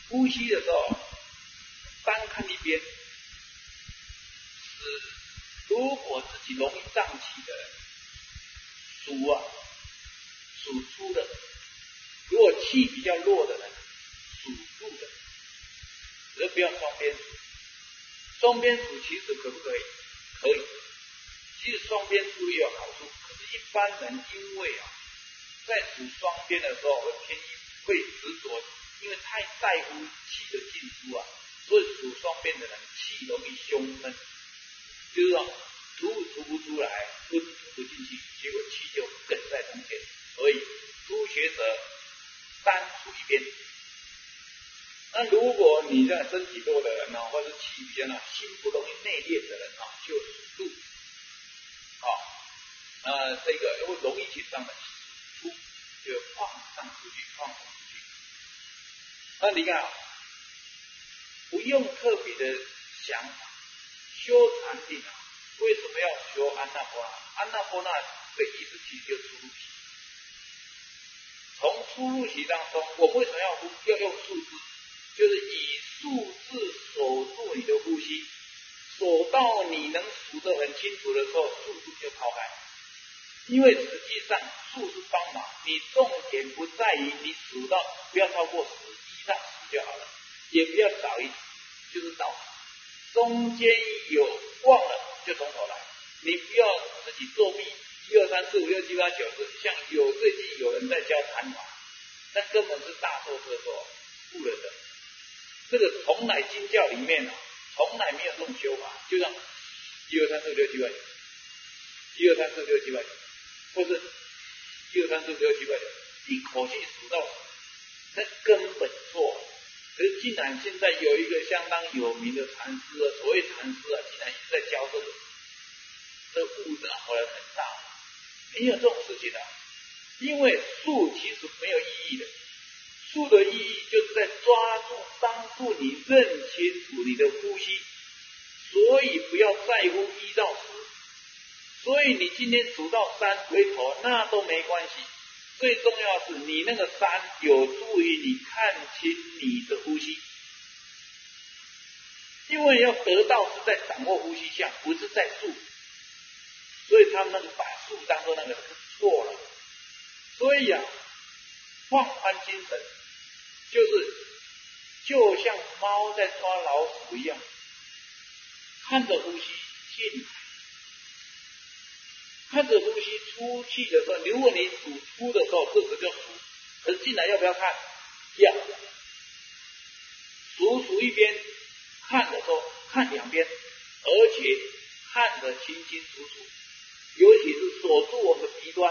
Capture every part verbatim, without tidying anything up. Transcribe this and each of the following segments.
呼吸的时候，单看一边，是如果自己容易胀气的人，数啊，数出的；如果气比较弱的人，数入的。只是不要双边数，双边数其实可不可以？可以。其实双边数也有好处，可是一般人因为啊，在数双边的时候会偏会执着，因为太在乎气的进出啊，所以数双边的人气容易胸闷，就是说吐吐不出来，吞吐不进去，结果气就梗在中间。所以初学者单数一边。那如果你在身体弱的人呢，或者气比较呢，心不容易内敛的人啊，就数度。啊，呃，这个会容易紧张的出，就放上出去，放上出去。那你看，不用特别的想法，修禅定啊，为什么要修安那波那？安那波那的意思其实就是出入息。从出入息当中，我为什么要要用数字？就是以数字锁住你的呼吸，锁到你能数得很清楚的时候，数字就抛开。因为实际上数是帮忙，你重点不在于你数到不要超过十，一到十就好了，也不要少一，就是到中间有忘了就从头来，你不要自己作弊，一二三四五六七八九十，像有最近有人在教禅法，那根本是大错特错，误了的。这个从来经教里面啊，从来没有这种修法，就像一二三四五六七八九，一二三四五六七八九，或是一二三四五六七八九，一口气数到十，那根本错。可是竟然现在有一个相当有名的禅师啊，所谓禅师啊，竟然一直在教这个，这误的后来很大，没有这种事情的、啊，因为数其实没有意义的。数的意义就是在抓住、帮助你认清楚你的呼吸，所以不要在乎一到十。所以你今天数到三回头，那都没关系。最重要的是你那个三有助于你看清你的呼吸，因为要得到是在掌握呼吸相，不是在数。所以他们那个把数当作那个是错了。所以啊，放宽精神。就是就像猫在抓老鼠一样，看着呼吸进来，看着呼吸出去的时候，如果你数出的时候，这时就数，可是进来要不要看？要。数数一边，看的时候看两边，而且看得清清楚楚，尤其是锁住我们的鼻端。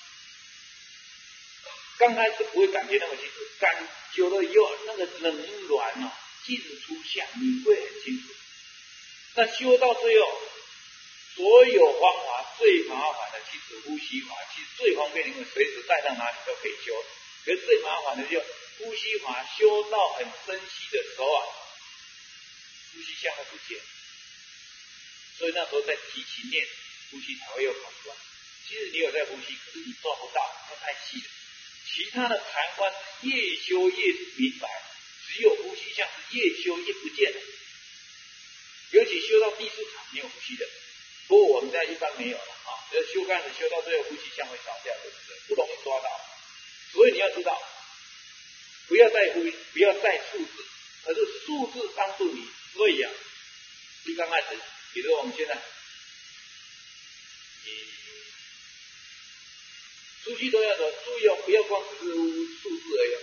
刚开始不会感觉那么清楚，感久了以后，那个冷暖啊进出相你会很清楚。那修到最后，所有方法最麻烦的其实呼吸法，其实最方便，因为随时带到哪里都可以修。可是最麻烦的就是呼吸法修到很深细的时候啊，呼吸相会不见，所以那时候再提起念呼吸才会有跑出来。其实你有在呼吸，可是你抓不到，那太细了。其他的禅观越修越明白，只有呼吸相是越修越不见了。尤其修到第四场没有呼吸的，不过我们在一般没有了啊。呃，修开始修到最后呼吸相会少掉，就是不容易抓到。所以你要知道，不要再呼，不要再数字，可是数字帮助你。所以啊，一刚开始，比如我们现在，你出去都要走，注意哦，不要光只是数字而已。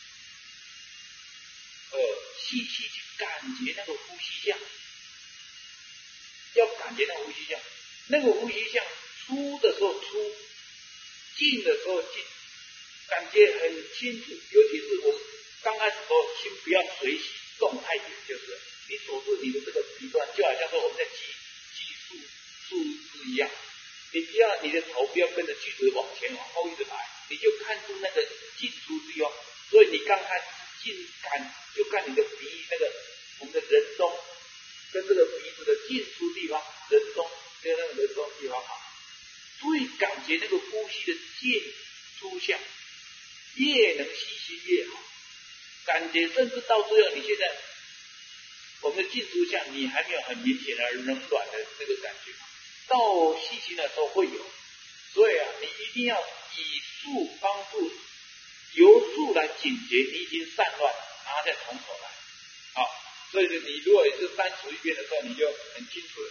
呃，细细去感觉那个呼吸相，要感觉那个呼吸相，那个呼吸相出的时候出，进的时候进，感觉很清楚。尤其是我们刚开始的时候，心不要随喜动太远，就是你锁住你的这个鼻端，就好像说我们在记记数数字一样。你不要你的头不要跟着句子往前往后一直来，你就看出那个进出地方。所以你刚开始进感就看你的鼻那个我们的人中跟这个鼻子的进出地方，人中跟那个人中地方好，注意感觉那个呼吸的进出相，越能细心越好。 感觉甚至到最后，你现在我们的进出相，你还没有很明显的冷暖的这个感觉，到细心的时候会有。所以啊，你一定要以术帮助，由术来警觉你已经散乱，然后再从头来。好，所以你如果是单数一遍的时候，你就很清楚了，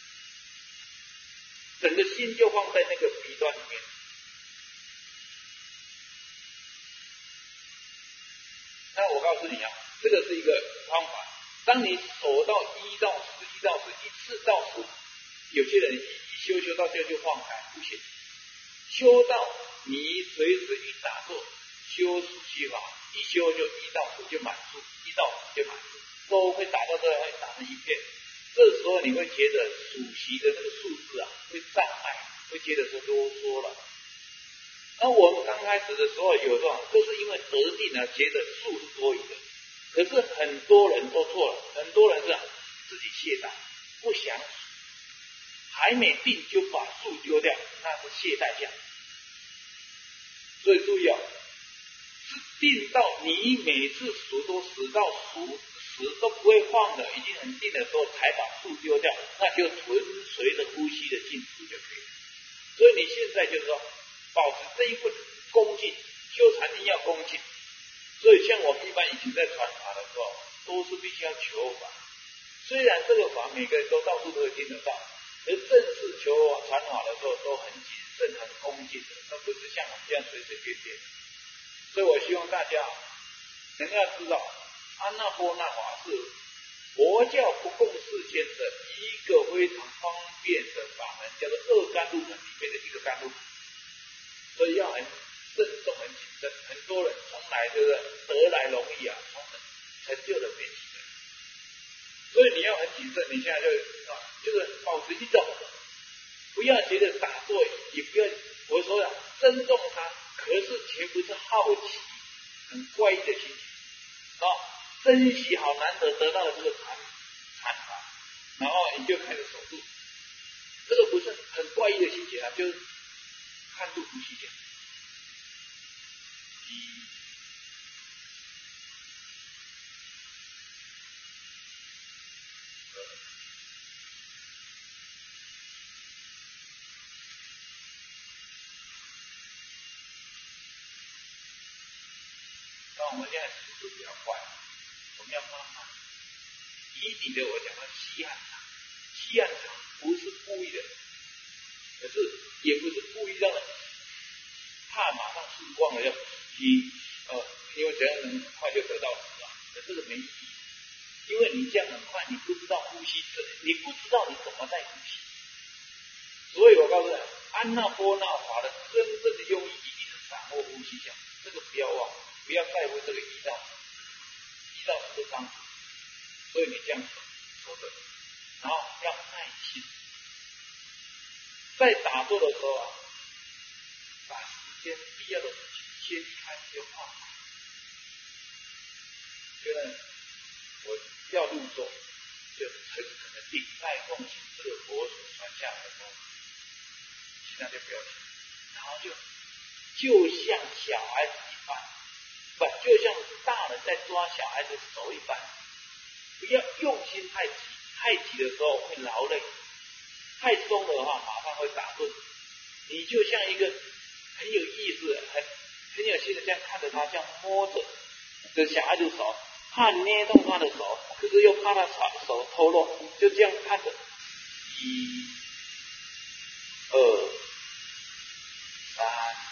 整个心就放在那个笔端里面。那我告诉你啊，这个是一个方法。当你守到一到十，一到十，一次到十，有些人一一修修到这就放开，不行。修到你随时一打坐，修数息法，一修就一到十就满数，一到十就满数，都会打到这会打成一片。这时候你会觉得数息的那个数字啊会障碍，会觉得说啰嗦了。那我们刚开始的时候有时候就是因为得定啊，觉得数是多余的。可是很多人都错了，很多人是、啊、自己懈怠，不想数，还没定就把数丢掉，那是懈怠相。所以注意啊，是定到你每次数都数到数十都不会放的，已经很定的时候才把数丢掉，那就纯随着呼吸的进出就可以了。所以你现在就是说，保持这一份恭敬，修禅定要恭敬。所以像我们一般以前在传法的时候，都是必须要求法。虽然这个法每个人都到处都会听得到，而正式求传法的时候都很谨慎、很恭敬的，那不是像我们这样随随便便。所以我希望大家能要知道，安那波那法是佛教不共世间的一个非常方便的法门，叫做二甘露门里面的一个甘露门。所以要很慎重、很谨慎。很多人从来就是得来容易啊，从成就了没几个人。所以你要很谨慎，你现在就啊，就是保持一种，不要觉得打坐，也不要我说啊，尊重他，可是绝不是好奇、很怪异的心情啊，珍惜好难得得到的这个禅禅法，然后你就开始守住，这个不是很怪异的心情啊，就是看住呼吸这样。一那我们现在速度比较快，我们要慢慢。以底的我讲到西汉场，西汉场不是故意的，可是也不是故意让人怕马上输光了要你呃，因为只要能快就得到死啊，可这个没意义，因为你这样很快，你不知道呼吸，你不知道你怎么在呼吸，所以我告诉你，安那波那法的真正的用意一定是掌握呼吸相，这个不要忘，不要在乎这个一到一到十的方式，所以你这样说的，然后要耐心，在打坐的时候啊，把时间必要的事情先开就放开。觉得我要入座，就诚恳的顶戴奉行这个佛所传下来的东西，其他就不要听，然后就就像小孩子一般，不就像大人在抓小孩子手一般，不要用心太急，太急的时候会劳累，太松的话马上会打盹。你就像一个很有意思、很很有心的这样看着他，这样摸着这小孩子手。怕捏动他的手，可是又怕他手脱落，就这样看着，一、二、三，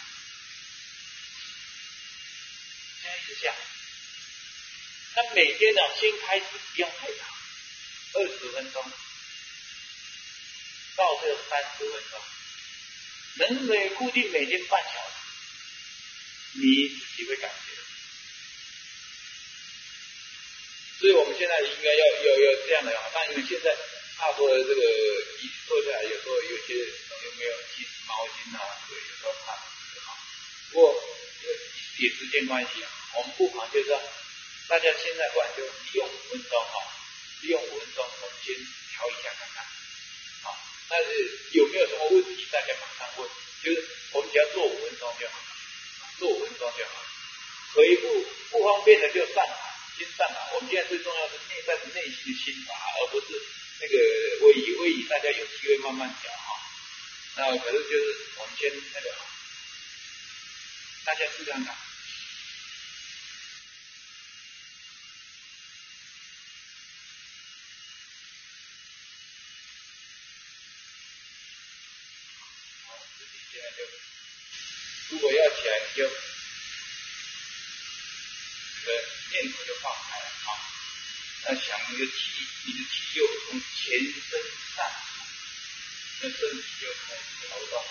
这样一直下。那每天呢，先开始不用太长，二十分钟到这三十分钟，能每固定每天半小时，你自己会感觉。所以我们现在应该要要要这样的啊，但因为现在怕说这个一坐下来，有时候有些有没有吸毛巾啊，这个有时候怕不好。不过也时间关系啊，我们不妨就是说，大家现在不然就利用五分钟哈，利用五分钟我们先调一下看看，好，但是有没有什么问题，大家马上问，就是我们只要做五分钟就好了，做五分钟就好了。 腿部不方便的就上海，先上海。我们现在最重要是内在的内心的心法，而不是那个位移位移，大家有机会慢慢调哈。那可是就是我们先那个，大家试看看。现在就，如果要起来，你就这个念头就放开了啊。那想你的气，你的气就从全身上出，那身体就开始摇动，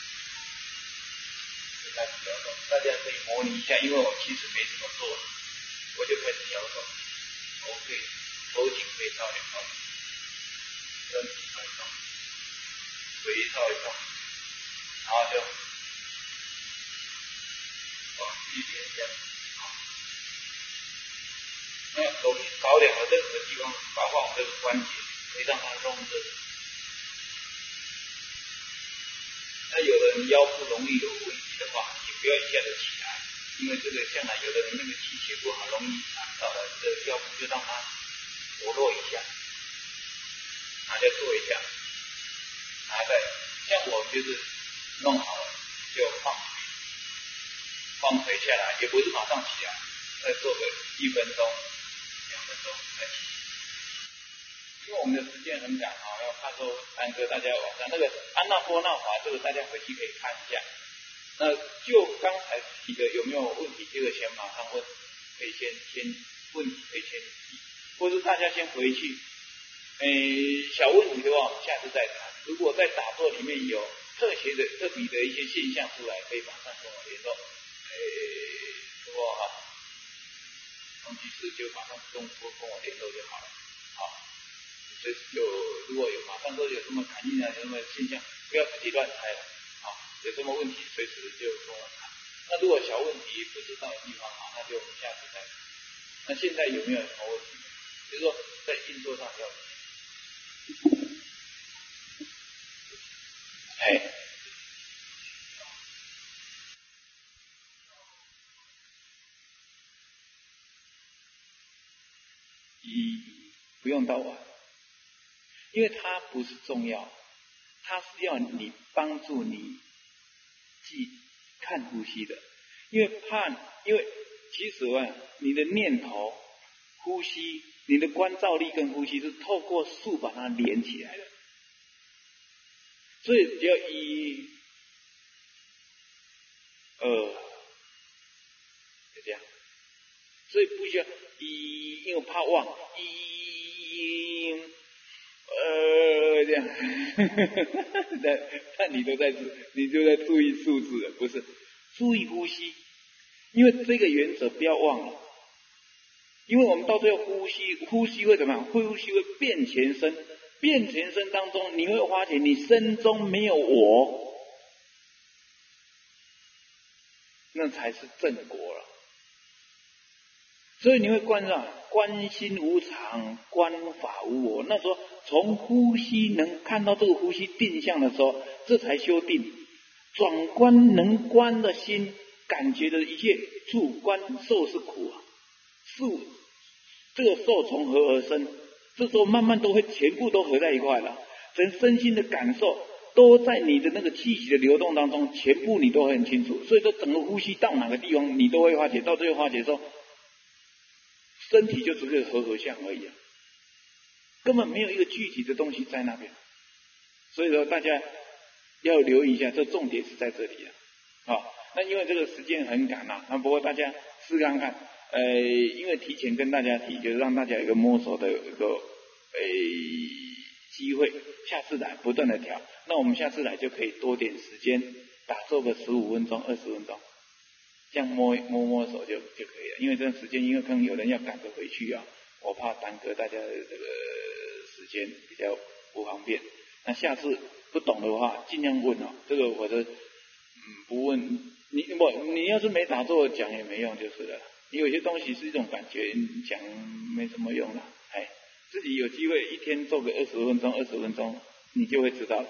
就开始摇动。大家可以模拟一下，因为我其实没怎么做，我就开始摇动。我可以头颈可以稍微动，身体稍微动，腿稍微动。然后就往一边这样，好。那手去找两个任何地方，包括我们这个关节，可以让它弄热。那有的人腰部容易有问题的话，也不要一下子起来，因为这个将来有的人那个气血不好，容易伤到了这个腰部，就让它活络一下，然后再做一下，然后再像我就是。弄好了就放腿，放腿下来，也不是马上起来，再做个一分钟、两分钟再起。因为我们的时间很赶啊，要怕说耽搁大家晚上那个安娜波那法，这个大家回去可以看一下。那就刚才提的有没有问题？这个先马上问，可以先先问题可以先提，或者大家先回去。诶，小问题的话，我们下次再谈。如果在打坐里面有特别的、特别的一些现象出来，可以马上跟我联络。诶，如果哈，同居时就马上跟跟跟我联络就好了。好，随时就如果有马上都有什么感应啊、有什么现象，不要自己乱猜了。好，有什么问题随时就跟我谈。那如果小问题不知道的地方啊，那就我们下次再谈。那现在有没有什么问题？就是说在运作上要。哎，一不用到晚，因为它不是重要，它是要你帮助你记看呼吸的，因为怕，因为其实啊，你的念头、呼吸、你的观照力跟呼吸是透过数把它连起来的，所以只要一。二，就这样，所以不需要一，因为怕忘一，呃，这样，那那你都在你就在注意数字了，不是注意呼吸，因为这个原则不要忘了，因为我们到最后呼吸，呼吸会怎么样？呼吸会变全身，变全身当中，你会发现你身中没有我。那才是正果了，所以你会观上观心无常，观法无我。那时候从呼吸能看到这个呼吸定向的时候，这才修定。转观能观的心，感觉的一切处观受是苦啊，受这个受从何而生？这时候慢慢都会全部都合在一块了，整身心的感受。都在你的那个气息的流动当中，全部你都会很清楚。所以说，整个呼吸到哪个地方，你都会发觉。到最后发觉说，身体就只是合合相而已啊，根本没有一个具体的东西在那边。所以说，大家要留意一下，这重点是在这里啊。啊，那因为这个时间很赶啊，那不过大家试看看，呃，因为提前跟大家提，就是让大家有一个摸索的一个呃机会。下次来不断的调，那我们下次来就可以多点时间打坐个十五分钟、二十分钟，这样摸摸摸手就就可以了。因为这段时间，因为可能有人要赶着回去啊，我怕耽搁大家的这个时间比较不方便。那下次不懂的话，尽量问哦。这个我的嗯不问你不，你要是没打坐讲也没用就是了。你有些东西是一种感觉，你讲没什么用了，哎。自己有机会一天做个二十分钟、二十分钟，你就会知道了。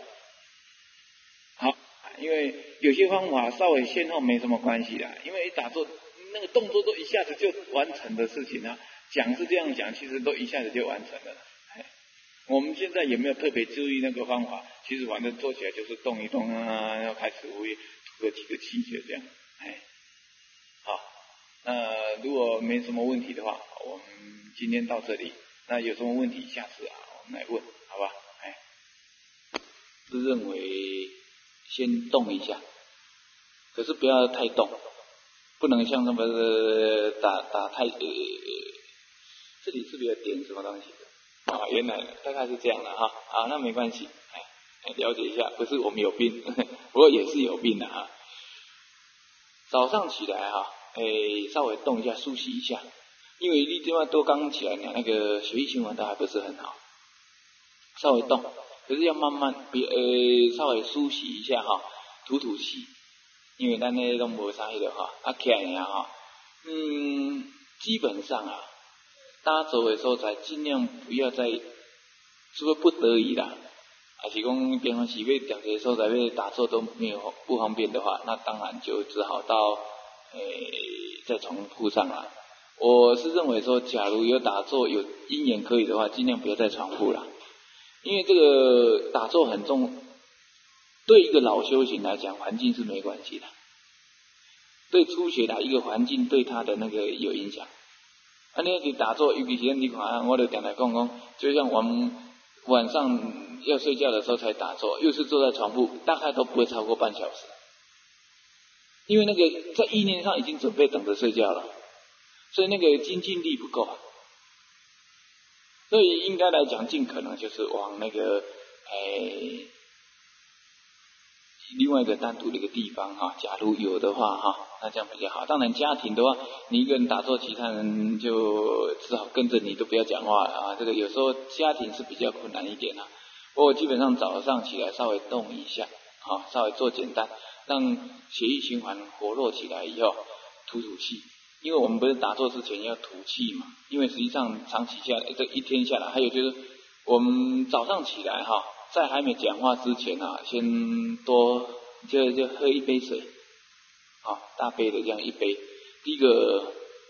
好，因为有些方法稍微先后没什么关系的，因为一打坐那个动作都一下子就完成的事情啊。讲是这样讲，其实都一下子就完成了。哎，我们现在有没有特别注意那个方法？其实反正做起来就是动一动啊，要开始会吐个几个气就这样。哎，好，那如果没什么问题的话，我们今天到这里。那有什么问题，下次啊我们来问，好吧？哎，是认为先动一下，可是不要太动，不能像那么打打太呃，这里是不是有点什么东西的？啊，原来大概是这样的哈，好，那没关系，哎，了解一下，不是我们有病，不过也是有病的哈。早上起来哈，哎，稍微动一下，梳洗一下。因为你这么多刚起来呢，那个血液循环都还不是很好，稍微动，可是要慢慢，别呃稍微梳洗一下哈，吐吐气，因为咱那都没啥的哈，啊起来呀哈，嗯，基本上啊，打坐的时候才尽量不要再，除非不得已啦，还是讲平常时要调节时候在要打坐都没有不方便的话，那当然就只好到诶在床铺上啦。我是认为说，假如有打坐有因缘可以的话，尽量不要在床铺啦，因为这个打坐很重，对一个老修行来讲，环境是没关系的。对初学的一个环境对他的那个有影响。啊，你去打坐，尤其是你看，我就点来讲讲，就像我们晚上要睡觉的时候才打坐，又是坐在床铺，大概都不会超过半小时，因为那个在意念上已经准备等着睡觉了。所以那个精进力不够，所以应该来讲，尽可能就是往那个诶另外一个单独的一个地方哈，假如有的话哈，那这样比较好。当然家庭的话，你一个人打坐，其他人就只好跟着你，都不要讲话啊。这个有时候家庭是比较困难一点啊。不过基本上早上起来稍微动一下，啊，稍微做简单，让血液循环活络起来以后，吐吐气。因为我们不是打坐之前要吐气嘛，因为实际上长期下来，这一天下来，还有就是我们早上起来哈，在还没讲话之前啊，先多就就喝一杯水，啊，大杯的这样一杯。第一个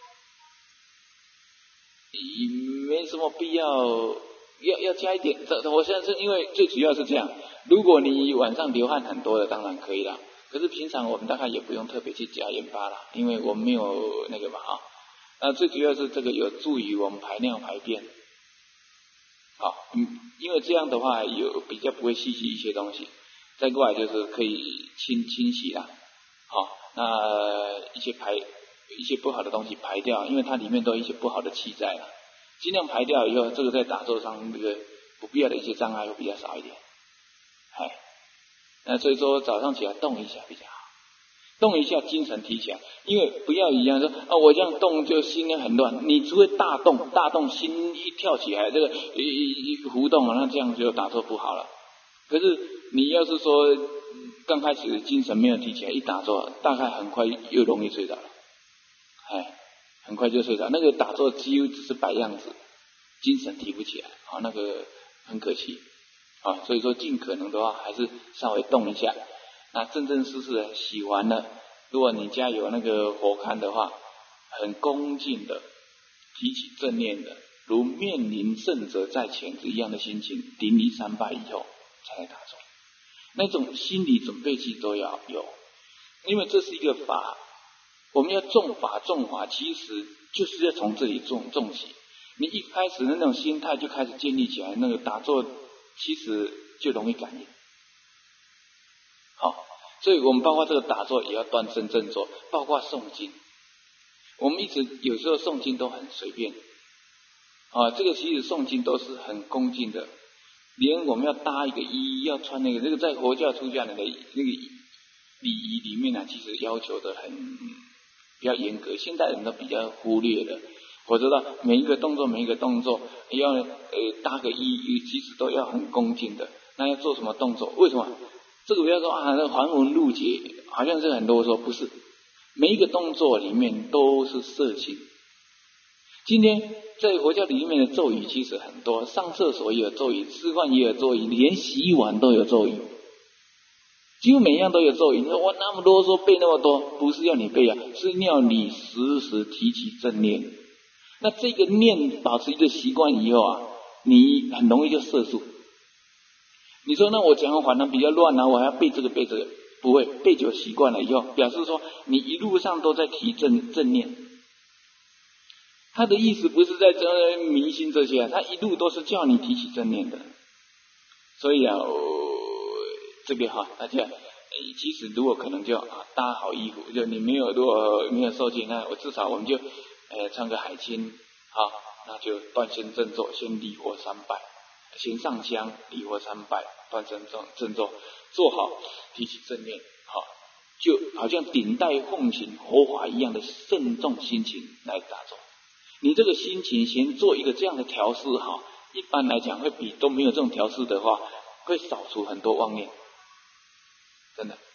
没什么必要，要要加一点。这我现在是因为最主要是这样，如果你晚上流汗很多的，当然可以了。可是平常我们大概也不用特别去加盐巴啦，因为我们没有那个嘛啊。那最主要是这个有助于我们排尿排便，好，嗯，因为这样的话有比较不会吸吸一些东西。再过来就是可以清清洗啦，好，那一些排一些不好的东西排掉，因为它里面都有一些不好的气在啦，尽量排掉以后，这个在打坐上这个不必要的一些障碍会比较少一点，哎。那所以说早上起来动一下比较好，动一下精神提起来，因为不要一样说啊，我这样动就心很乱。你除非大动，大动心一跳起来，这个一一浮动啊，那这样就打坐不好了。可是你要是说刚开始精神没有提起来，一打坐大概很快又容易睡着了，哎，很快就睡着。那个打坐几乎只是摆样子，精神提不起来，好，那个很可惜。啊，所以说尽可能的话，还是稍微动一下。那正正式式的洗完了，如果你家有那个火龛的话，很恭敬的提起正念的，如面临圣者在前之一样的心情，顶礼三拜以后才来打坐。那种心理准备期都要有，因为这是一个法，我们要重法重法，其实就是要从这里重重起。你一开始的那种心态就开始建立起来，那个打坐其实就容易感应。好，所以我们包括这个打坐也要端正正坐，包括诵经，我们一直有时候诵经都很随便啊，这个其实诵经都是很恭敬的，连我们要搭一个衣，要穿那个这个在佛教出家人的那个礼仪里面呢，其实要求的很比较严格，现代人都比较忽略了。我知道每一个动作每一个动作要呃搭个衣，其实都要很恭敬的。那要做什么动作？为什么？这个不要说啊，那还文入解，好像是很多说不是，每一个动作里面都是摄心。今天在佛教里面的咒语其实很多，上厕所也有咒语，吃饭也有咒语，连洗碗都有咒语。 几乎每样都有咒语。你说我那么啰嗦背那么多，不是要你背啊，是要你时时提起正念。那这个念保持一个习惯以后啊，你很容易就摄入。你说那我讲反而比较乱啊，我还要背这个背这个，不会，背久习惯了以后，表示说你一路上都在提正正念。他的意思不是在这迷信这些啊，他一路都是叫你提起正念的。所以啊，哦、这个哈，大家其实如果可能就啊搭好衣服，就你没有如果没有受戒，那我至少我们就呃穿个海青，好，那就断身正坐，先礼佛三拜，先上香礼佛三拜，断身正正坐，做好提起正念，好，就好像顶戴奉行佛法一样的慎重心情来打坐。你这个心情先做一个这样的调试哈，一般来讲会比都没有这种调试的话，会扫除很多妄念，真的。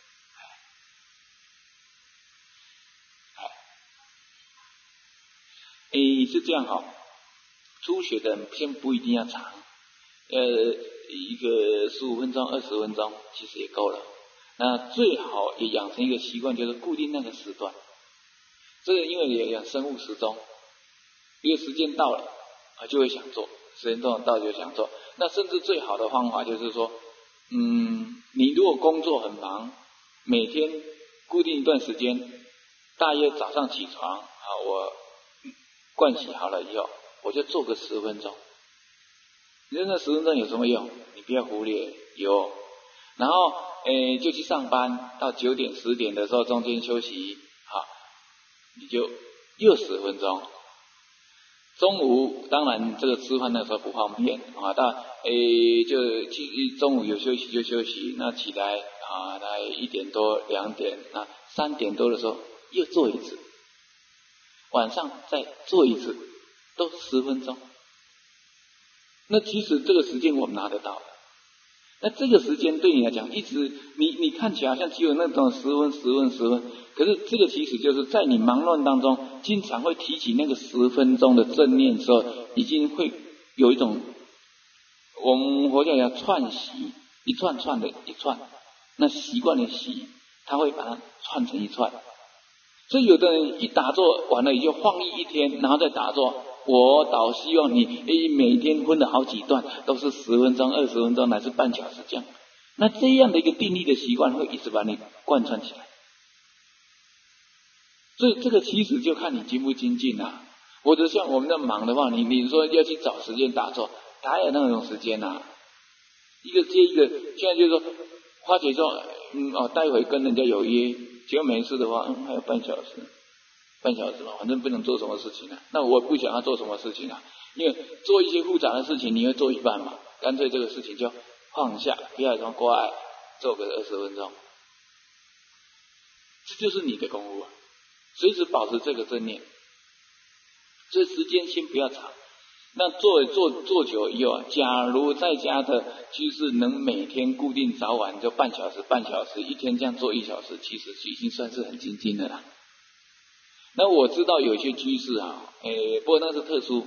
诶，是这样哈，初学的人先不一定要长，呃，一个十五分钟、二十分钟其实也够了。那最好也养成一个习惯，就是固定那个时段。这个因为也有生物时钟。因为时间到了啊，就会想做；时间到了就想做。那甚至最好的方法就是说，嗯，你如果工作很忙，每天固定一段时间，大约早上起床啊，我盥洗好了以后，我就做个十分钟。你说那十分钟有什么用？你不要忽略有。然后诶，就去上班，到九点十点的时候中间休息，好，你就又十分钟。中午当然这个吃饭的时候不方便啊，到诶就去中午有休息就休息，那起来啊，大概一点多两点，那三点多的时候又做一次，晚上再做一次，都十分钟。那其实这个时间我们拿得到的，那这个时间对你来讲，一直你你看起来好像只有那种十分十分十分，可是这个其实就是在你忙乱当中，经常会提起那个十分钟的正念的时候，已经会有一种我们佛教讲串习，一串串的一串，那习惯的习，他会把它串成一串。所以有的人一打坐完了也就放逸一天，然后再打坐。我倒希望你诶每天分了好几段，都是十分钟、二十分钟，乃至半小时这样。那这样的一个定力的习惯，会一直把你贯穿起来。所以这个其实就看你精不精进啊。或者像我们在忙的话，你你说要去找时间打坐，哪有那种时间啊？一个接一个，现在就是说，花姐说，嗯哦，待会跟人家有约，结果没事的话，嗯还有半小时。半小时吧，反正不能做什么事情啊。那我不想要做什么事情啊，因为做一些复杂的事情，你会做一半嘛，干脆这个事情就放下，不要什么挂碍，做个二十分钟，这就是你的功夫啊。随时保持这个正念，这时间先不要长。那做做做久以后啊，假如在家的居士能每天固定早晚就半小时，半小时，一天这样做一小时，其实已经算是很精进的啦。那我知道有些居士啊，诶，不过那是特殊，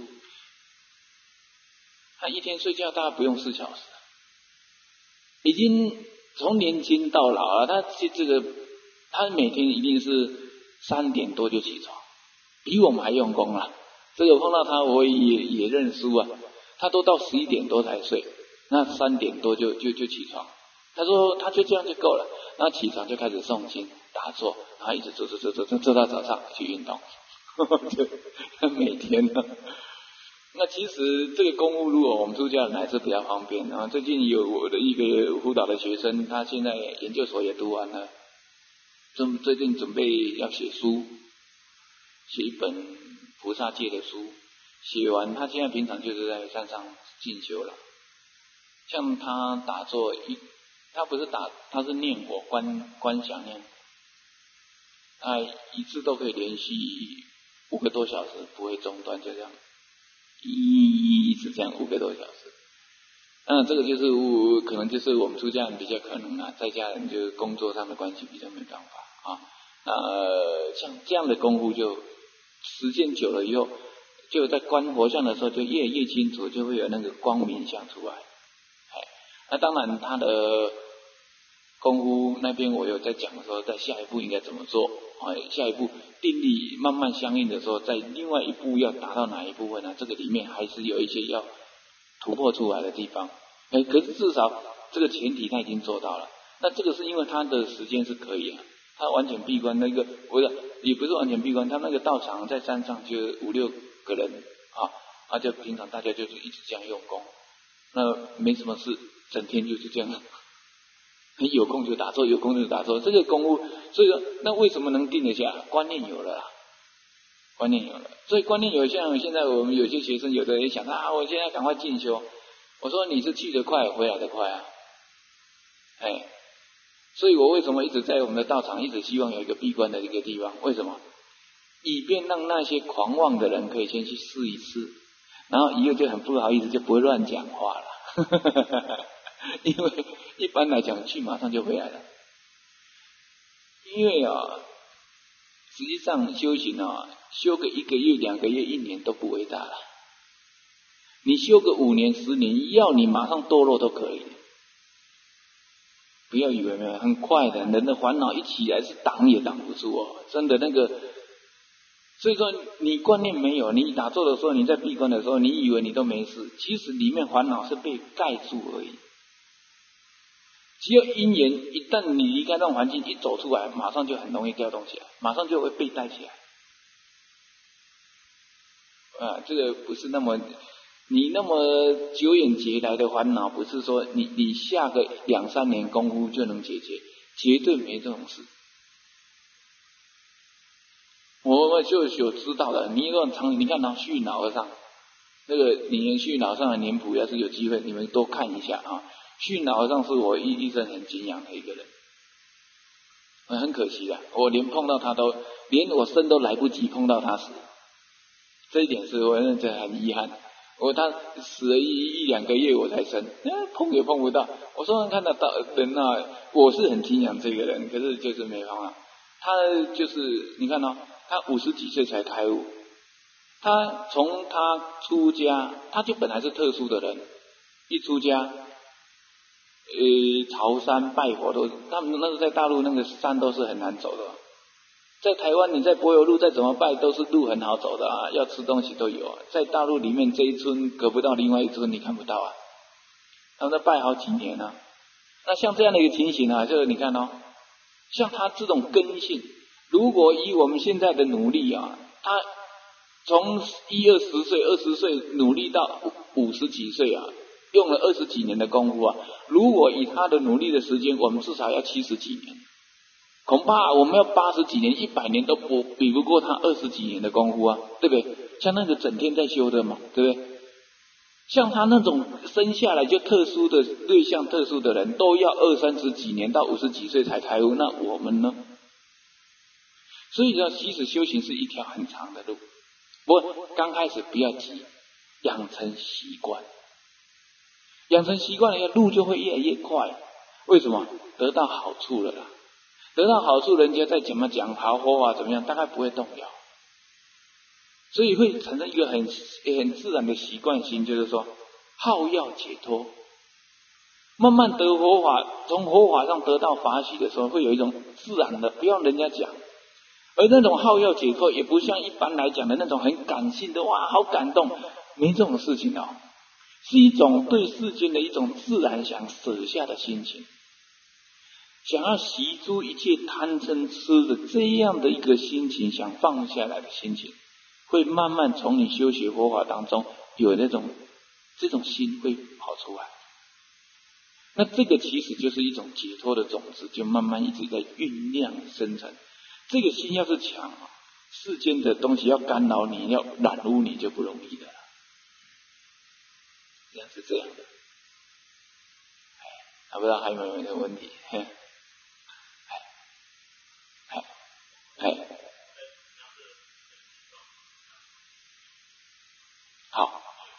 他一天睡觉大概不用四小时，已经从年轻到老了，他这这个他每天一定是三点多就起床，比我们还用功啊。这个碰到他我也也认输啊，他都到十一点多才睡，那三点多就就就起床。他说他就这样就够了，然后起床就开始诵经打坐，然后一直做做做做做做到早上去运动，就每天呢。那其实这个功夫如果我们出家人来是比较方便啊。最近有我的一个辅导的学生，他现在研究所也读完了，正最近准备要写书，写一本菩萨戒的书，写完他现在平常就是在山上进修了。像他打坐一。他不是打，他是念佛观观想念佛，他一次都可以连续五个多小时不会中断，就这样一一直这样五个多小时。那这个就是我可能就是我们出家人比较可能啊，在家人就是工作上的关系比较没办法啊。呃，像这样的功夫就时间久了以后，就在观佛像的时候就越越清楚，就会有那个光明相出来。那当然他的功夫那边我有在讲的时候，在下一步应该怎么做啊？下一步定力慢慢相应的时候，在另外一步要达到哪一部分呢？这个里面还是有一些要突破出来的地方。哎，可是至少这个前提他已经做到了。那这个是因为他的时间是可以啊，他完全闭关，那个不是也不是完全闭关，他那个道场在山上就五六个人啊，啊就平常大家就是一直这样用功，那没什么事，整天就是这样。你有空就打坐，有空就打坐，这个功夫，所以说那为什么能定得下？观念有了啦，观念有了，所以观念有，像现在我们有些学生，有的人想啊，我现在赶快进修，我说你是去得快，回来得快啊，哎，所以我为什么一直在我们的道场，一直希望有一个闭关的一个地方？为什么？以便让那些狂妄的人可以先去试一试，然后以后就很不好意思，就不会乱讲话了。因为一般来讲去马上就回来了，因为啊，实际上修行啊，修个一个月、两个月、一年都不伟大了。你修个五年、十年，要你马上堕落都可以。不要以为没有，很快的，人的烦恼一起来是挡也挡不住哦，真的那个。所以说，你观念没有，你打坐的时候，你在闭关的时候，你以为你都没事，其实里面烦恼是被盖住而已。只有因缘，一旦你离开这种环境，一走出来，马上就很容易调动起来，马上就会被带起来。啊，这个不是那么，你那么久远劫来的烦恼，不是说你你下个两三年功夫就能解决，绝对没这种事。我们就有知道的，你那种常你看到续脑和尚，那个你续脑上的年谱，要是有机会，你们多看一下啊。续脑和尚是我一一生很敬仰的一个人，很可惜的，我连碰到他都，连我生都来不及碰到他死，这一点是我认为很遗憾。我他死了一一两个月我才生，碰也碰不到。我说看得到人啊，我是很敬仰这个人，可是就是没办法。他就是你看到、哦、他五十几岁才开悟，他从他出家，他就本来是特殊的人，一出家。呃，朝山拜佛都，他们那个在大陆那个山都是很难走的，在台湾你在柏油路再怎么拜都是路很好走的啊，要吃东西都有啊。在大陆里面这一村隔不到另外一村你看不到啊，他们在拜好几年啊。那像这样的一个情形啊，就是你看哦，像他这种根性，如果以我们现在的努力啊，他从一二十岁、二十岁努力到五十几岁啊。用了二十几年的功夫啊！如果以他的努力的时间，我们至少要七十几年，恐怕我们要八十几年、一百年都不比不过他二十几年的功夫啊，对不对？像那个整天在修的嘛，对不对？像他那种生下来就特殊的对象、特殊的人，都要二三十几年到五十几岁才开悟，那我们呢？所以说，其实修行是一条很长的路，不过刚开始不要急，养成习惯。养成习惯了，路就会越来越快。为什么？得到好处了啦，得到好处，人家再怎么讲好佛啊怎么样，大概不会动摇，所以会产生一个很很自然的习惯性，就是说好要解脱。慢慢得佛法，从佛法上得到法喜的时候，会有一种自然的，不要人家讲。而那种好要解脱，也不像一般来讲的那种很感性的，哇，好感动，没这种事情哦。是一种对世间的一种自然想舍下的心情，想要习诸一切贪嗔痴的这样的一个心情，想放下来的心情，会慢慢从你修学佛法当中有那种这种心会跑出来。那这个其实就是一种解脱的种子，就慢慢一直在酝酿生成。这个心要是强，世间的东西要干扰你，要染污你就不容易的。这样是这样的，哎，不知道还有没有什么问题？哎，哎，哎，好。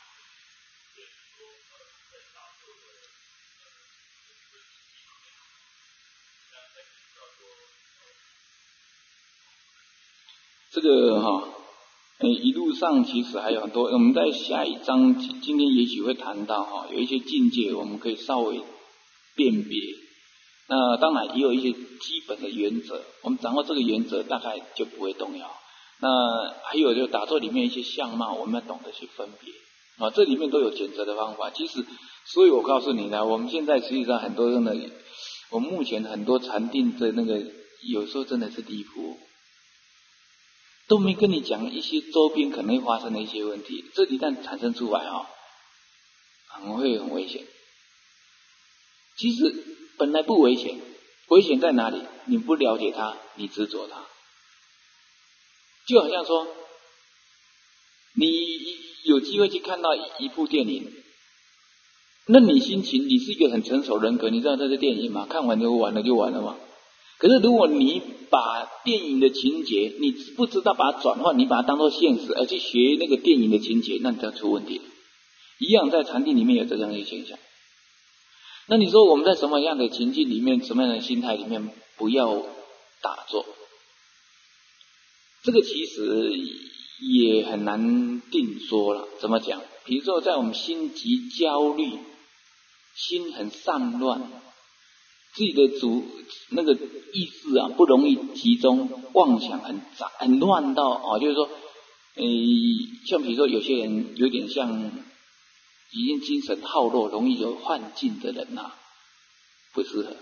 这个哈、哦。嗯，一路上其实还有很多，我们在下一章今天也许会谈到哈，有一些境界我们可以稍微辨别。 那当然也有一些基本的原则，我们掌握这个原则，大概就不会动摇。那还有就打坐里面一些相貌，我们要懂得去分别啊，这里面都有检测的方法。其实，所以我告诉你呢，我们现在实际上很多人的，我们目前很多禅定的那个，有时候真的是离谱，都没跟你讲一些周边可能会发生的一些问题，这一旦产生出来啊，可能会很危险。其实本来不危险，危险在哪里？你不了解它，你执着它。就好像说，你有机会去看到一部电影，那你心情，你是一个很成熟人格，你知道这是电影吗？看完就完了就完了吗？可是如果你把电影的情节，你不知道把它转换，你把它当作现实，而去学那个电影的情节，那你就要出问题了。一样在禅定里面有这样一个现象。那你说我们在什么样的情境里面，什么样的心态里面不要打坐？这个其实也很难定说了。怎么讲？比如说在我们心急焦虑，心很散乱，自己的主那个意识啊不容易集中，妄想很杂很乱到啊，就是说，呃，像比如说有些人有点像已经精神耗弱，容易有幻境的人啊，不适合。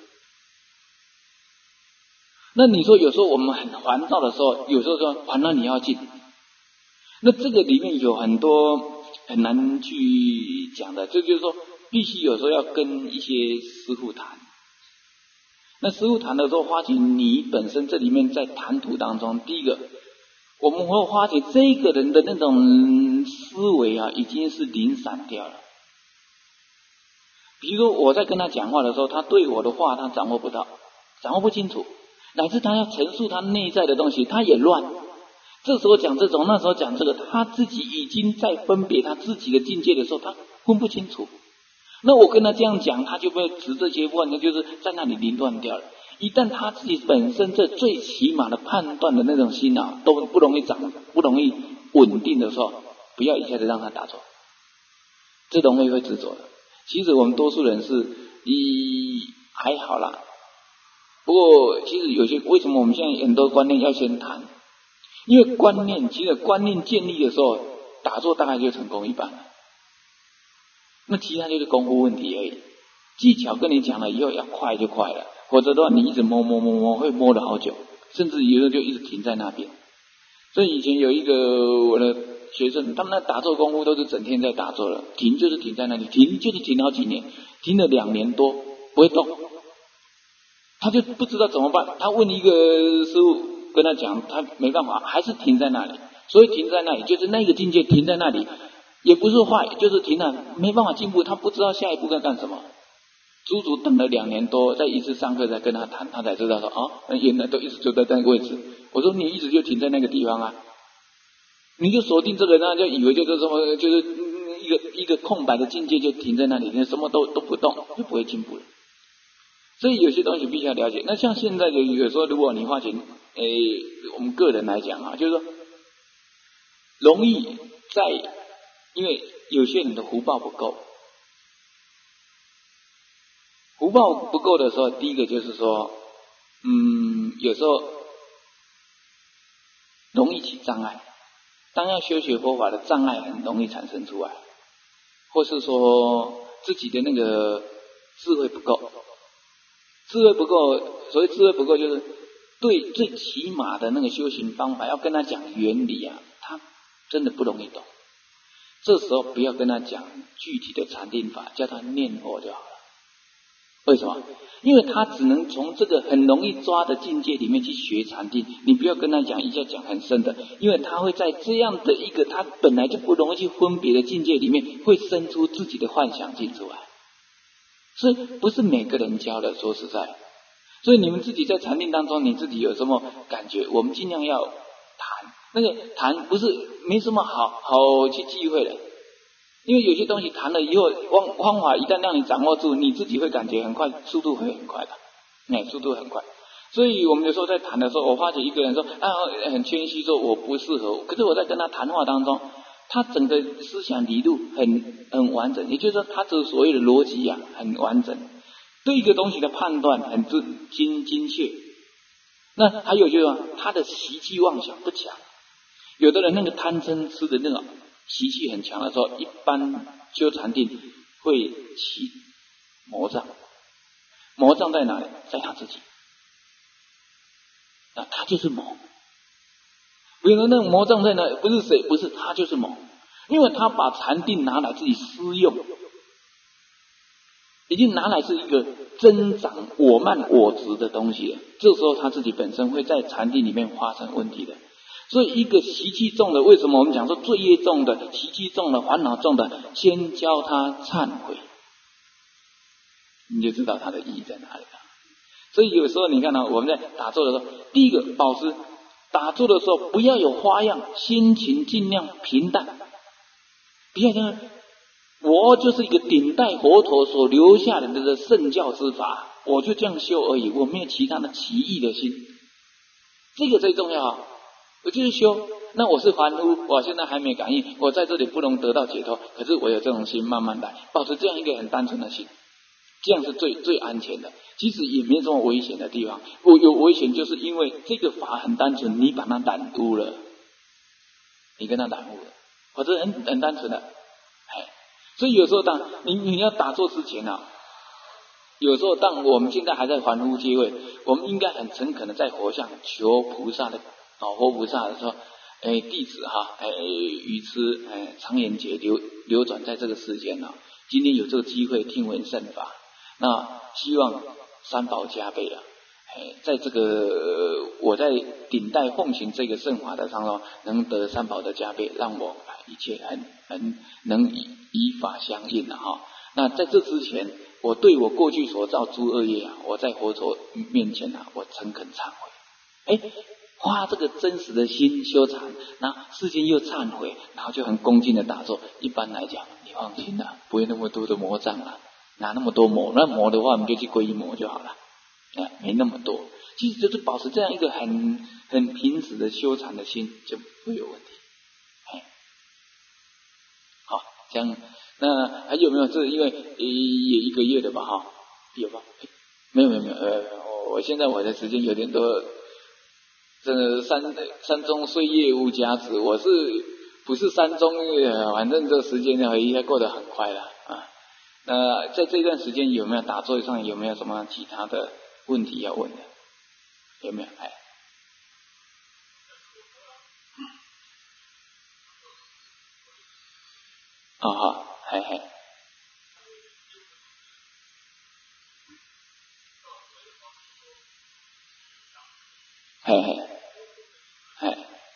那你说有时候我们很烦躁的时候，有时候说烦恼你要静，那这个里面有很多很难去讲的，这就是说必须有时候要跟一些师父谈。那师父谈的时候，发觉你本身这里面在谈吐当中，第一个我们会发觉这个人的那种思维啊，已经是零散掉了。比如说我在跟他讲话的时候，他对我的话他掌握不到，掌握不清楚，乃至他要陈述他内在的东西，他也乱。这时候讲这种，那时候讲这个，他自己已经在分别他自己的境界的时候，他分不清楚。那我跟他这样讲，他就不会指这些问题，就是在那里凌乱掉了。一旦他自己本身这最起码的判断的那种心啊，都不容易长，不容易稳定的时候，不要一下子让他打坐，这容易会执着的。其实我们多数人是一还好啦，不过其实有些为什么我们现在很多观念要先谈？因为观念，其实观念建立的时候，打坐大概就成功一半了。那其他就是功夫问题而已。技巧跟你讲了以后要快就快了，否则的话你一直摸摸摸摸会摸了好久，甚至有时候就一直停在那边。所以以前有一个我的学生，他们那打坐功夫都是整天在打坐了，停就是停在那里，停就是停好几年，停了两年多不会动，他就不知道怎么办。他问一个师父跟他讲，他没办法，还是停在那里。所以停在那里就是那个境界停在那里，也不是坏，就是停了，没办法进步，他不知道下一步该干什么。足足等了两年多，在一次上课才跟他谈，他才知道说啊，原来都一直就在那个位置。我说你一直就停在那个地方啊，你就锁定这个，那就以为就是什么，就是一个一个空白的境界就停在那里，你什么都都不动，就不会进步了。所以有些东西必须要了解。那像现在的有时候，如果你发现，诶，我们个人来讲啊，就是说容易在，因为有些人的福报不够。福报不够的时候，第一个就是说，嗯，有时候容易起障碍。当要修学佛法的障碍很容易产生出来，或是说自己的那个智慧不够，智慧不够，所谓智慧不够，就是对最起码的那个修行方法，要跟他讲原理啊，他真的不容易懂。这时候不要跟他讲具体的禅定法，叫他念佛就好了。为什么？因为他只能从这个很容易抓的境界里面去学禅定，你不要跟他讲一下讲很深的，因为他会在这样的一个他本来就不容易去分别的境界里面，会生出自己的幻想境出来。所以不是每个人教的，说实在。所以你们自己在禅定当中，你自己有什么感觉？我们尽量要谈，那个谈不是没什么好好去忌讳的。因为有些东西谈了以后，方方法一旦让你掌握住，你自己会感觉很快，速度会很快的，哎，速度很快。所以我们有时候在谈的时候，我发觉一个人说啊，很谦虚说我不适合，可是我在跟他谈话当中，他整个思想理路很很完整，也就是说他这所谓的逻辑啊很完整。 对一个东西的判断很精精精确。那还有就是他的习气妄想不强，有的人那个贪嗔痴的那种习气很强的时候，一般修禅定会起魔障。魔障在哪里？在他自己。那他就是魔。有的那种魔障在哪里？不是谁，不是他就是魔，因为他把禅定拿来自己私用。已经拿来是一个增长我慢我执的东西了，这时候他自己本身会在禅定里面发生问题的。所以一个习气重的，为什么我们讲说罪业重的、习气重的、烦恼重的，先教他忏悔，你就知道他的意义在哪里了。所以有时候你看到、啊、我们在打坐的时候，第一个保持打坐的时候不要有花样，心情尽量平淡，不要这样。我就是一个顶戴佛陀所留下的这个圣教之法，我就这样修而已，我没有其他的奇异的心，这个最重要。我就是修，那我是凡夫，我现在还没感应，我在这里不能得到解脱，可是我有这种心，慢慢来，保持这样一个很单纯的心，这样是最最安全的。其实也没什么危险的地方，我有危险就是因为这个法很单纯，你把它染污了，你跟他染污了，否则很很单纯的。所以有时候当你你要打坐之前啊，有时候当我们现在还在凡夫阶位，我们应该很诚恳的在佛像求菩萨的啊，活菩萨的说，哎，弟子哈，哎，愚痴，哎，常言劫流流转在这个世间啊，今天有这个机会听闻圣法，那希望三宝加倍了。哎，在这个我在顶戴奉行这个圣法的上头，能得三宝的加倍，让我一切很很能以以法相应了哈。那在这之前，我对我过去所造诸恶业啊，我在佛陀面前啊，我诚恳忏悔。哎，花这个真实的心修禅，那事先又忏悔，然后就很恭敬的打坐。一般来讲，你放心了，不会那么多的魔障了，哪那么多魔？那魔的话，我们就去皈依魔就好了。哎，没那么多，其实就是保持这样一个很很平时的修禅的心，就不会有问题。哎，好，这样，那还有没有？这因为也一个月的吧，哈，有吧？没有没有没有，呃，我现在我的时间有点多，这个山山中岁月无甲子，我是不是山中？反正这时间呢，应该过得很快了啊。那在这段时间有没有打坐上有没有什么其他的问题要问的？有没有？哎，啊哈，嘿嘿，嘿嘿，嘿，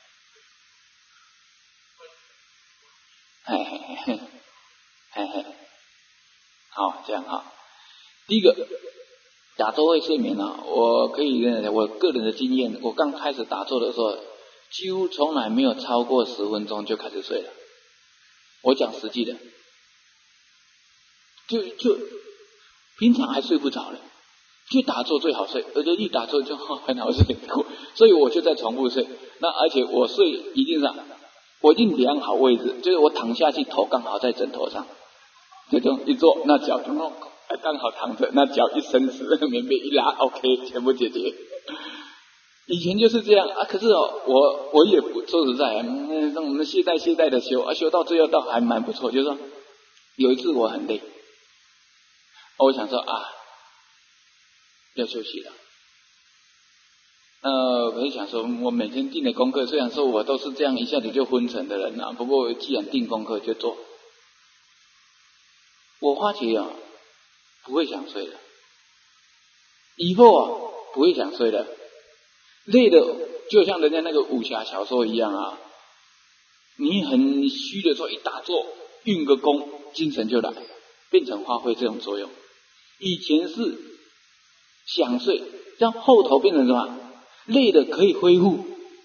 嘿嘿嘿，嘿嘿，好，这样哈。第一个。打坐会睡眠啊，我可以我个人的经验，我刚开始打坐的时候，几乎从来没有超过十分钟就开始睡了。我讲实际的，就就平常还睡不着了，就打坐最好睡，而且一打坐就很好睡，所以我就在床铺睡。那而且我睡一定上，我一定量好位置，就是我躺下去头刚好在枕头上，就这样一坐，那脚就弄。刚好躺着，那脚一伸直，棉被一拉 ，OK， 全部解决。以前就是这样啊，可是哦，我我也不说实在，嗯，让我们懈怠懈怠的修啊，修到最后倒还蛮不错。就是说，有一次我很累，我想说啊，要休息了。呃，我就想说，我每天定的功课，虽然说我都是这样一下子就昏沉的人啊，不过既然定功课就做。我发觉啊。不会想睡了，以后啊不会想睡了，累的就像人家那个武侠小说一样啊，你很虚的时候一打坐运个功，精神就来，变成发挥这种作用。以前是想睡，让后头变成什么？累的可以恢复，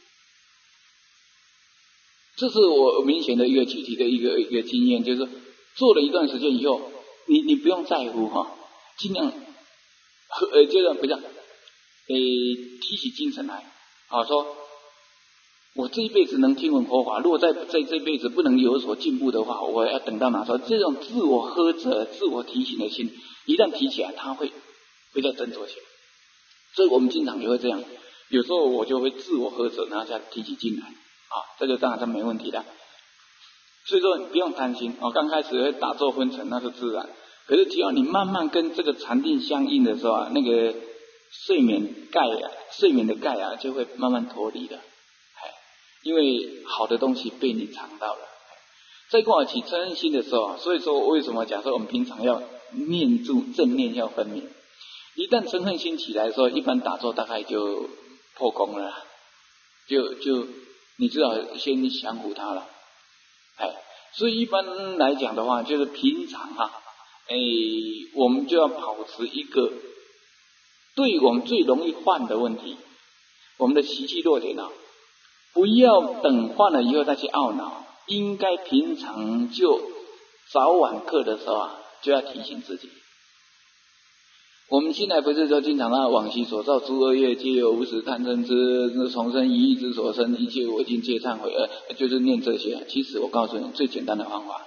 这是我明显的一个具体的一个一个经验，就是做了一段时间以后。你你不用在乎哈，尽量呃，就像不像，呃，提起精神来啊，说我这一辈子能听闻佛法，如果在在这辈子不能有所进步的话，我要等到哪时候？这种自我呵责、自我提醒的心，一旦提起来，它会会再斟酌起来。所以我们经常也会这样，有时候我就会自我呵责，然后再提起劲来啊，这个当然是没问题的。所以说你不用担心啊，刚开始会打坐昏沉那是自然，可是只要你慢慢跟这个禅定相应的时候啊，那个睡眠盖啊，睡眠的盖啊就会慢慢脱离了，哎，因为好的东西被你尝到了。在跟我起嗔恨心的时候啊，所以说为什么假设我们平常要念住正念要分明，一旦嗔恨心起来的时候，一般打坐大概就破功了，就就你至少先降服它了，哎，所以一般来讲的话，就是平常啊，哎，我们就要保持一个对我们最容易犯的问题，我们的习气弱点啊，不要等犯了以后再去懊恼，应该平常就早晚课的时候啊，就要提醒自己。我们现在不是说经常啊，往昔所造诸恶业，皆有无始贪嗔痴，重生一意之所生，一切我今皆忏悔，呃，就是念这些。其实我告诉你，最简单的方法，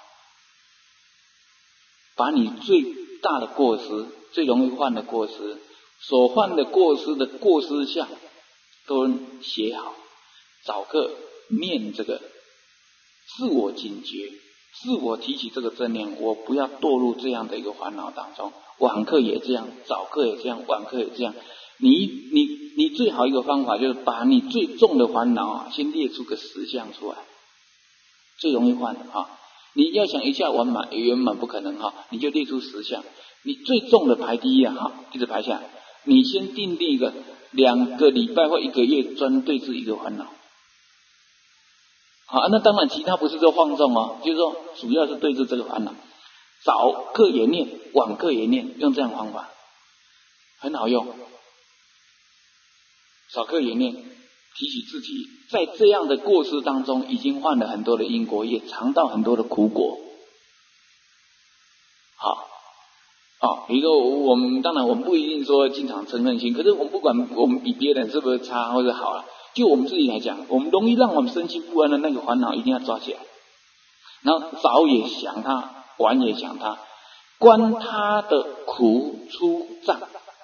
把你最大的过失、最容易犯的过失、所犯的过失的过失项都写好，早课念这个，自我警觉，自我提起这个正念，我不要堕入这样的一个烦恼当中。晚课也这样，早课也这样，晚课也这样。你你你最好一个方法就是把你最重的烦恼啊，先列出个十项出来，最容易犯的啊。你要想一下完满圆满不可能哈，你就列出十项，你最重的排第一啊，哈，一直排下来。你先定定一个两个礼拜或一个月专对治一个烦恼。好，那当然其他不是说放纵哦，就是说主要是对治这个烦恼。早课也念，晚课也念，用这样的方法很好用。早课也念，提起自己在这样的过失当中已经犯了很多的因果业，尝到很多的苦果。好，哦，比如说我们当然我们不一定说经常嗔恨心，可是我们不管我们比别人是不是差或者好了，就我们自己来讲，我们容易让我们身心不安的那个烦恼一定要抓起来，然后早也想它，晚也想它，观它的苦出障，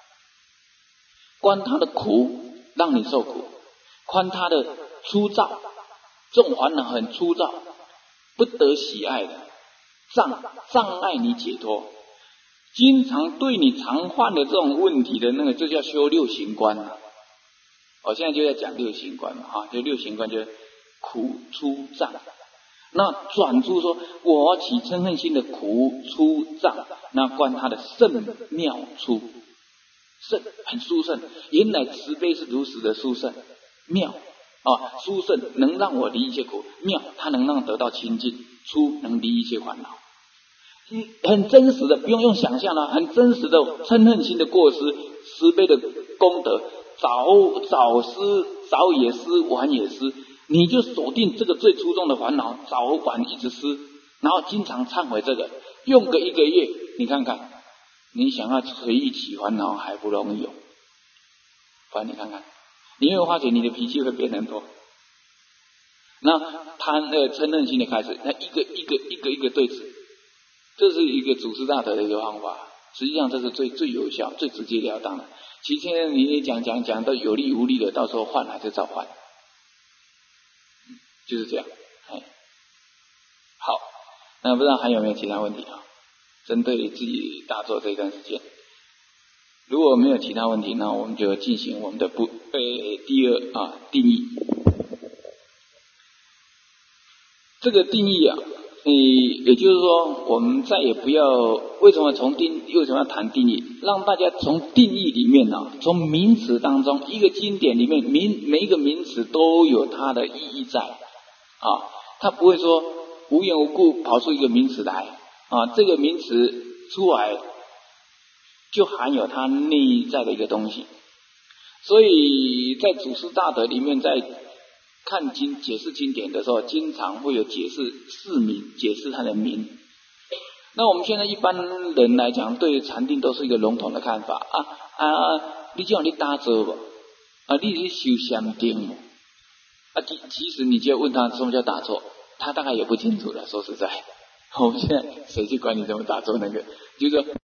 观它的苦让你受苦，观它的粗糙，这种烦恼很粗糙，不得喜爱的障障碍你解脱，经常对你常犯的这种问题的那个，就叫修六行观了。我现在就在讲六行观嘛，啊，就六行观就是苦出障。那转出说，我起嗔恨心的苦出障，那观它的圣妙出，圣很殊胜，原来慈悲是如此的殊胜妙啊，殊胜能让我离一切苦，妙它能让得到清净，出能离一切烦恼。很真实的，不用用想象了，很真实的嗔恨心的过失，慈悲的功德，早早失，早也失，晚也失。你就锁定这个最初中的烦恼，早晚一直失，然后经常忏悔这个，用个一个月，你看看，你想要随意起烦恼还不容易有。反正你看看，你会发觉你的脾气会变很多。那贪呃嗔恨心的开始，那一个一个一个一个对峙，这是一个祖师大德的一个方法，实际上这是最最有效、最直截了当的。其实你也讲讲讲都有利无利的，到时候换还是照换。就是这样，哎，好，那不知道还有没有其他问题啊？针对自己打坐这段时间，如果没有其他问题，那我们就进行我们的不呃第二啊定义。这个定义啊，呃，也就是说，我们再也不要为什么从定为什么要谈定义？让大家从定义里面啊，从名词当中，一个经典里面名每一个名词都有它的意义在。啊，他不会说无缘无故跑出一个名词来啊，这个名词出来就含有它内在的一个东西，所以在祖师大德里面，在看经解释经典的时候，经常会有解释释名，解释它的名。那我们现在一般人来讲，对禅定都是一个笼统的看法啊啊，你叫你打坐不？啊，你是修禅定不？啊，其其实你就问他什么叫打坐，他大概也不清楚了。说实在，我们现在谁去管你怎么打坐那个，就是说。